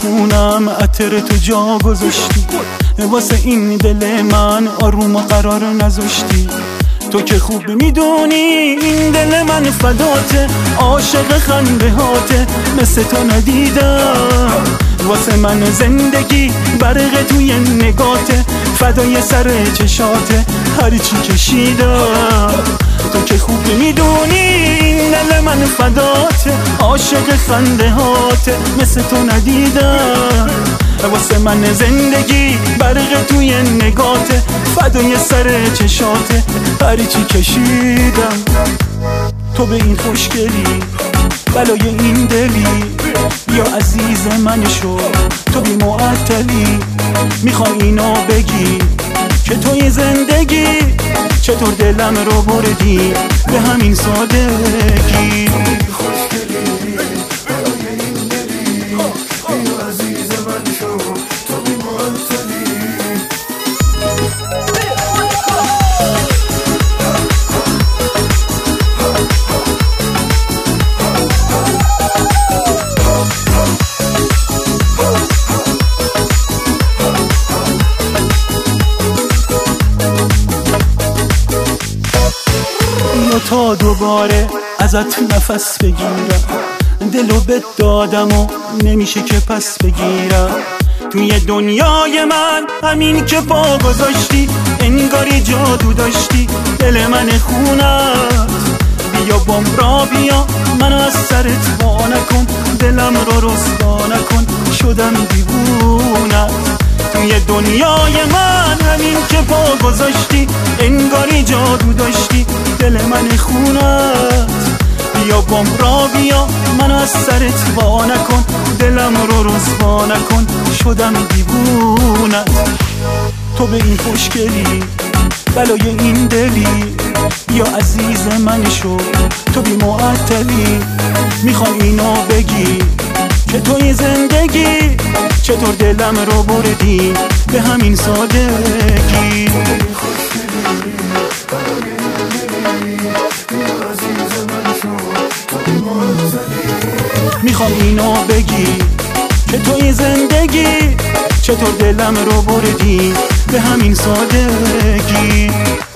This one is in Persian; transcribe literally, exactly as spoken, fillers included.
خونم عطر تو جا گذاشتی، واسه این دل من آروم و قرار نذاشتی. تو که خوب میدونی این دل من فداته، عاشق خنده هاته، مثل تو ندیدم. واسه من زندگی برق توی نگاته، فدای سر چشاته، هر چی کشیدم. تو که خوب میدونی این دل من فداته، عاشق خنده هاته، مثل تو ندیدم. واسه من زندگی برق توی نگاته، فدای سر چشاته، هر چی کشیدم. تو به این خوشگلی بلای این دلی، یا عزیز من شو تو بی معطلی. میخوام اینو بگی که توی زندگی چطور دلم رو بردی به همین سادگی. تا دوباره ازت نفس بگیرم، دلو بهت دادم و نمیشه که پس بگیرم. توی دنیای من همین که پا گذاشتی، انگاری جادو داشتی دل من خونت. بیا بام را بیا منو از سرت وا نکن، دلم رو رسوا نکن، شدم دیوونت. توی دنیای من همین که پا گذاشتی، انگاری جادو داشتی دل من خونت. بیا بام را بیا منو از سرت وا نکن، دلم رو رسوا نکن، شدم دیوونت. تو به این خوشگلی بلای این دلی، یا عزیز من شو تو بی معطلی. میخوام اینو بگی که توی زندگی چطور دلم رو بردی به همین سادگی. میخوام اینو بگی که توی زندگی چطور دلم رو بردی به همین سادگی.